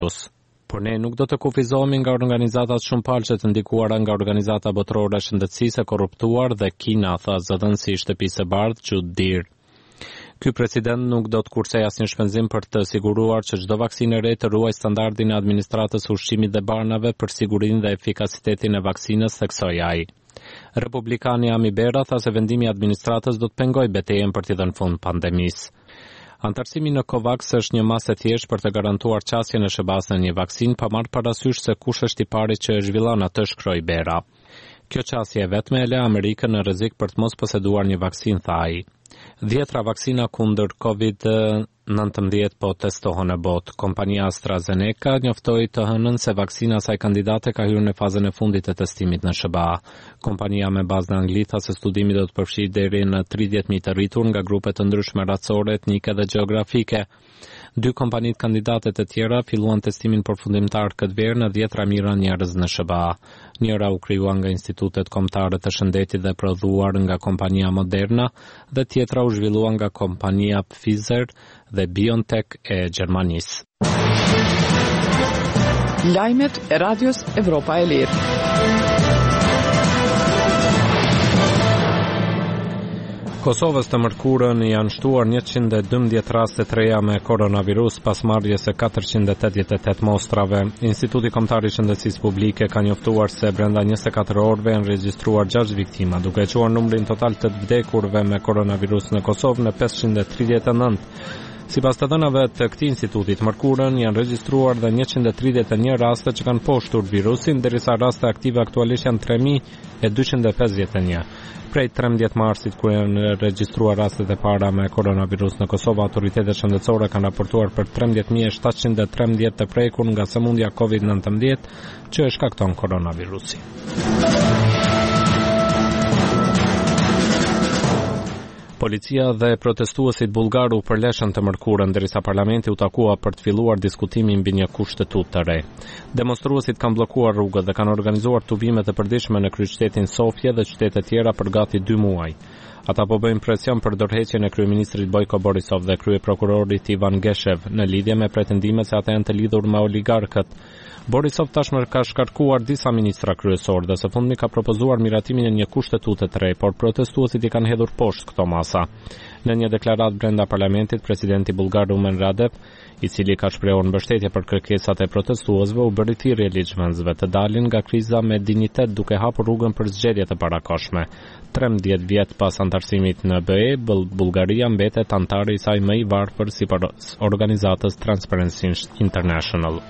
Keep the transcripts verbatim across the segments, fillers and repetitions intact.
Por ne nuk do të kufizohemi nga organizatat shumëpalçe të ndikuara nga Organizata Botërore e Shëndetësisë e korruptuar dhe Kina, tha zëdhënësi i Shtëpisë së Bardhë Jude Deere. Ky president nuk do të kursej asnjë shpenzim për të siguruar që çdo vaksinë e re të ruaj standardin e administratës së ushqimit dhe barnave për sigurinë dhe efikasitetin e vaksinës, theksoi ai. Republikani Ami Bera tha se vendimi i administratës do të pengojë betejën për t'i dhënë fund pandemisë. Antarësimi në COVAX është një masë e thjeshtë për të garantuar qasjen e shërbas në një vaksinë pa marrë parasysh se kush është i pari që e zhvillon atë, shkroi Bera. Kjo qasje e vetme e le Amerikën në rrezik për të mos poseduar një vaksinë, tha ai. Dhjetra vaksina kundër COVID nëntëmbëdhjetë po testohen në botë. Kompania AstraZeneca njoftoi të hënën se vaksina e saj kandidate ka hyrë në fazën e fundit të testimit në S B A. Kompania me bazë në Angli tha se studimi do të përfshijë deri në tridhjetë mijë të rritur nga grupe të ndryshme racore, etnike dhe gjeografike. Dy kompanitë kandidate të tjera filluan testimin përfundimtar këtë verë në dhjetra mijë njerëz në S B A. Njëra u krijuar nga Institutet Kombëtare të Shëndetit dhe prodhuar nga kompania Moderna dhe tjetra u zhvillua nga kompania Pfizer dhe BioNTech e Gjermanisë. Lajmet e Radios Evropa e Lirë. Kosovës të mërkurën janë shtuar njëqind e dymbëdhjetë raste të reja me koronavirus pas marrjes së katërqind e tetëdhjetë e tetë mostrave. Instituti Kombëtar i Shëndetësisë Publike ka njoftuar se brenda njëzet e katër orëve janë regjistruar gjashtë viktima, duke quar numrin total të vdekurve me koronavirus në Kosovë në pesëqind e tridhjetë e nëntë. Sipas të dhënave të këtij instituti të mërkurën janë regjistruar dhe njëqind e tridhjetë e një raste që kanë poshtur virusin, ndërsa raste aktive aktualisht janë tre mijë e dyqind e pesëdhjetë e një. Prej trembëdhjetë marsit, kur janë regjistruar rastet e para me koronavirus në Kosovë, autoritetet shëndetësore kanë raportuar për trembëdhjetë mijë e shtatëqind e trembëdhjetë të prekur nga sëmundja COVID nëntëmbëdhjetë që e shkakton koronavirusi. Policia dhe protestuesit bullgar u përleshën të mërkurën derisa parlamenti u takua për të filluar diskutimin mbi një kushtetut të re. Demonstruesit kanë bllokuar rrugët dhe kanë organizuar tubime të përditshme në kryeqytetin Sofje dhe qytete tjera për gati dy muaj. Ata po bëjnë presion për dorëheqjen e kryeministrit Bojko Borisov dhe kryeprokurorit Ivan Geshev në lidhje me pretendimet se ata janë të lidhur me oligarkët. Borisov tashmë ka shkarkuar disa ministra kryesor dhe së fundmi ka propozuar miratimin e një kushtetute të re, por protestuesit i kanë hedhur poshtë këto masa. Në një deklaratë brenda parlamentit, presidenti bullgar Rumen Radev, i cili ka shprehur mbështetje për kërkesat e protestuesve, u bëri thirrje ligjvënësve të dalin nga kriza me dinjitet duke hapur rrugën për zgjedhje të parakoshme. trembëdhjetë vjet pas antarësimit në B E, Bullgaria mbetet antari i saj më i varfër sipas organizatës Transparency International.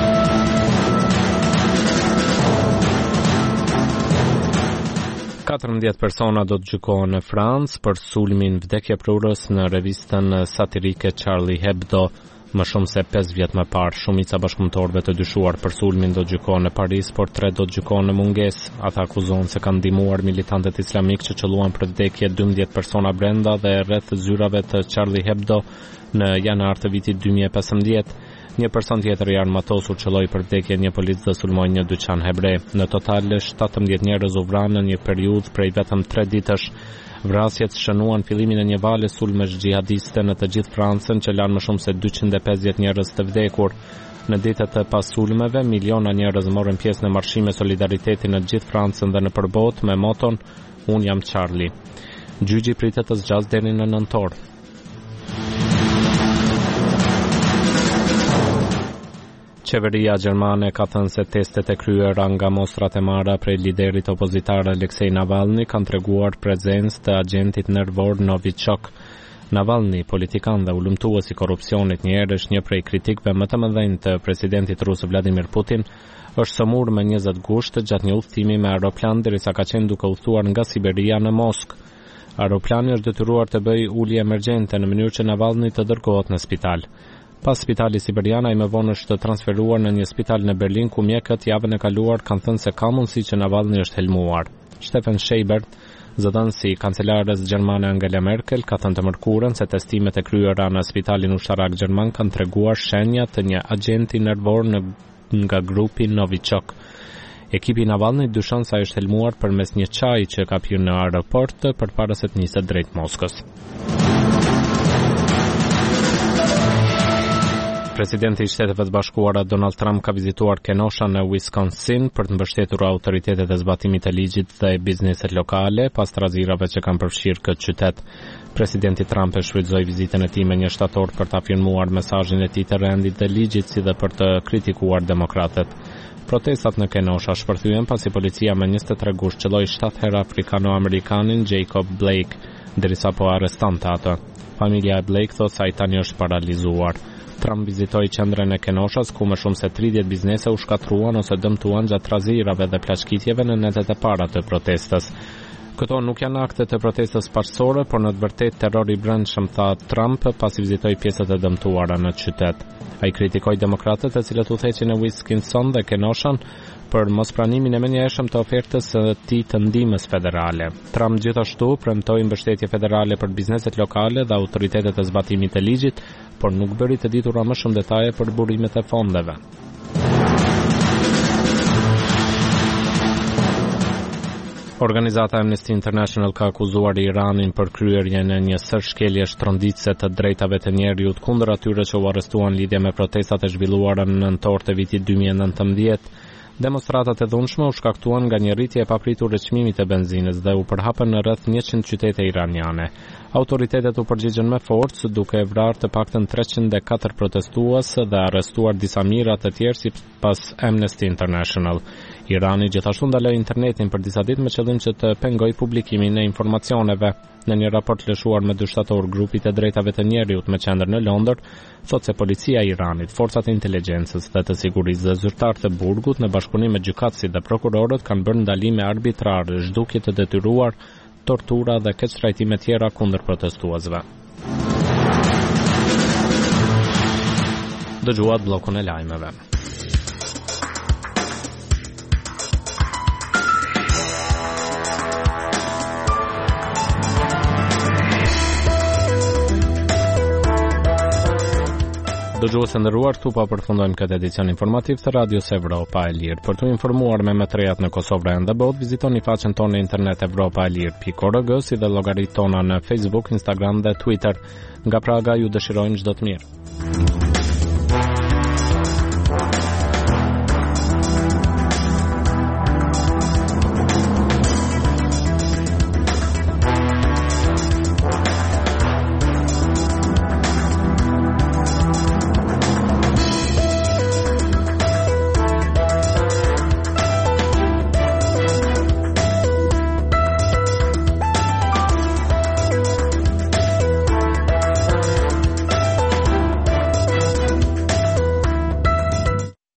katërmbëdhjetë persona do të gjykohen në Francë për sulmin vdekjeprurës në revistën satirike Charlie Hebdo. Më shumë se pesë vjet më parë, shumica bashkëpunëtorëve të dyshuar për sulmin do të gjykohen në Paris, por tre do të gjykohen në mungesë. Ata akuzohen se kanë ndihmuar militantët islamik që qelluan për vdekje dymbëdhjetë persona brenda dhe rreth zyrave të Charlie Hebdo në janar të vitit dy mijë e pesëmbëdhjetë. Një person tjetër i armatosur qelloi për vdekje një polic dhe sulmoi një dyqan hebre. Në total shtatëmbëdhjetë njerëz u vranë në një periudhë prej vetëm tre ditësh. Vrasjet shënuan fillimin e një vale sulmesh xhihadiste në të gjithë Francën që lanë më shumë se dyqind e pesëdhjetë njerëz të vdekur. Në ditët e pas sulmeve, miliona njerëz morën pjesë në marshime solidariteti në të gjithë Francën dhe në përbot me moton "Unë jam Charlie". Gjyqi pritet të zgjasë deri në nëntor. Qeveria gjermane ka thënë se testet e kryera nga mostrat e marra prej liderit opozitar Aleksej Navalny kanë treguar prezencë të agentit nervor Novichok. Navalny, politikan dhe ulëmtues i korrupsionit, një herësh një prej kritikëve më të mëdhenj të presidentit rus Vladimir Putin, është sëmurë me njëzet gusht gjatë një udhtimi me aeroplan derisa ka qenë duke udhëtuar nga Siberia në Moskë. Aeroplani është detyruar të bëjë ulje emergjente në mënyrë që Navalny të dërgohet në spital. Pas spitali siberian, ai më vonë është transferuar në një spital në Berlin ku mjekët javën e kaluar kanë thënë se ka mundësi që Navalny është helmuar. Stefan Schreiber, zëdhënësi i kancelares gjermane Angela Merkel, ka thënë të mërkurën se testimet e kryera në spitalin ushtarak gjerman kanë treguar shenja të një agenti nervor në, nga grupi Novichok. Ekipi Navalny dyshon se ai është helmuar përmes një çaji që ka pirë në aeroport përpara se të nisë drejt Moskës. Presidenti i Shteteve të Bashkuara Donald Trump ka vizituar Kenosha në Wisconsin për të mbështetur autoritetet e zbatimit të ligjit dhe bizneset lokale pas trazirave që kanë përfshirë këtë qytet. Presidenti Trump e shfrytëzoi vizitën e tij me një shtator për të afirmuar mesazhin e tij të rendit të ligjit si dhe për të kritikuar demokratët. Protestat në Kenosha shpërthyen pasi policia me njëzet e tre gusht qelloi shtatë herë afrikano-amerikanin Jacob Blake, derisa po arrestonte atë. Familja e Blake thotë se ai tani është paralizuar. Trump vizitoi qendrën e Kenoshas ku më shumë se tridhjetë biznese u shkatruan ose dëmtuan gjatë trazirave dhe plaçkitjeve në netet e para të protestës. Këto nuk janë akte të protestës paqësore, por në të vërtetë terror i brendshëm, tha Trump pasi vizitoi pjesët e dëmtuara në qytet. Ai kritikoi demokratët e cilët udhëheqin në Wisconsin dhe Kenosha për mospranimin e menjëhershëm të ofertës së tij të ndihmës federale. Trump gjithashtu premtoi mbështetje federale për bizneset lokale dhe autoritetet e zbatimit të ligjit, por nuk bëri të ditura më shumë detaje për burimet e fondeve. Organizata Amnesty International ka akuzuar Iranin për kryerjen e një sërshkelje shtronditëse të drejtave të njerëzit kundër atyre që u arrestuan lidhje me protestat e zhvilluara në nëntor të vitit dy mijë e nëntëmbëdhjetë. Demonstratat e dhunshme u shkaktuan nga një rritje e papritur e çmimit të benzinës dhe u përhapën në rreth njëqind qytete iraniane. Autoritetet u përgjigjen me forcë duke vrarë të paktën treqind e katër protestues dhe arrestuar disa mijëra të tjerë sipas Amnesty International. Irani gjithashtu ndaloi internetin për disa ditë me qëllim që të pengojë publikimin e informacioneve. Në një raport lëshuar me dy shtator grupit e drejtave të njerëzit me qendër në Londër, thotë se policia e Iranit, forcat e inteligjencës dhe të sigurisë dhe zyrtarët e burgut në bashkëpunim me gjykatësit dhe prokurorët kanë bërë ndalime arbitrare, zhdukje të detyruar, tortura dhe keqtrajtime tjera kundër protestuesve. Dëgjuat bllokun e lajmeve. Dëgjues e nderuar, këtu pa përfundojmë këtë edicion informativ të Radios Evropa e Lirë. Për të informuar me më të rejat në Kosovë dhe botë, vizitoni faqen tonë në internet evropa e lirë pikë org, si dhe llogaritë tona në Facebook, Instagram dhe Twitter. Nga Praga ju dëshirojmë çdo të mirë.